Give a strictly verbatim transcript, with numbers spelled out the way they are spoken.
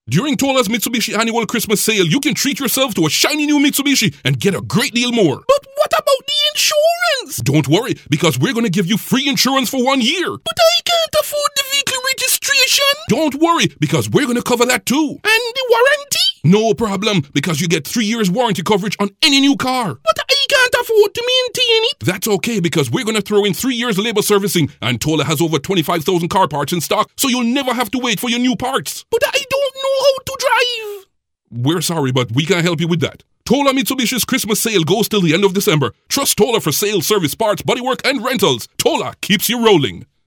During Tola's Mitsubishi annual Christmas sale, you can treat yourself to a shiny new Mitsubishi and get a great deal more. But what about the insurance? Don't worry, because we're going to give you free insurance for one year. But I can't afford the vehicle registration. Don't worry, because we're going to cover that too. And the warranty? No problem, because you get three years warranty coverage on any new car. But I can't afford to maintain it. That's okay, because we're going to throw in three years labor servicing, and Tola has over twenty-five thousand car parts in stock, so you'll never have to wait for your new parts. But I don't know how to drive. We're sorry, but we can't help you with that. Tola Mitsubishi's Christmas sale goes till the end of December. Trust Tola for sales, service, parts, bodywork, and rentals. Tola keeps you rolling.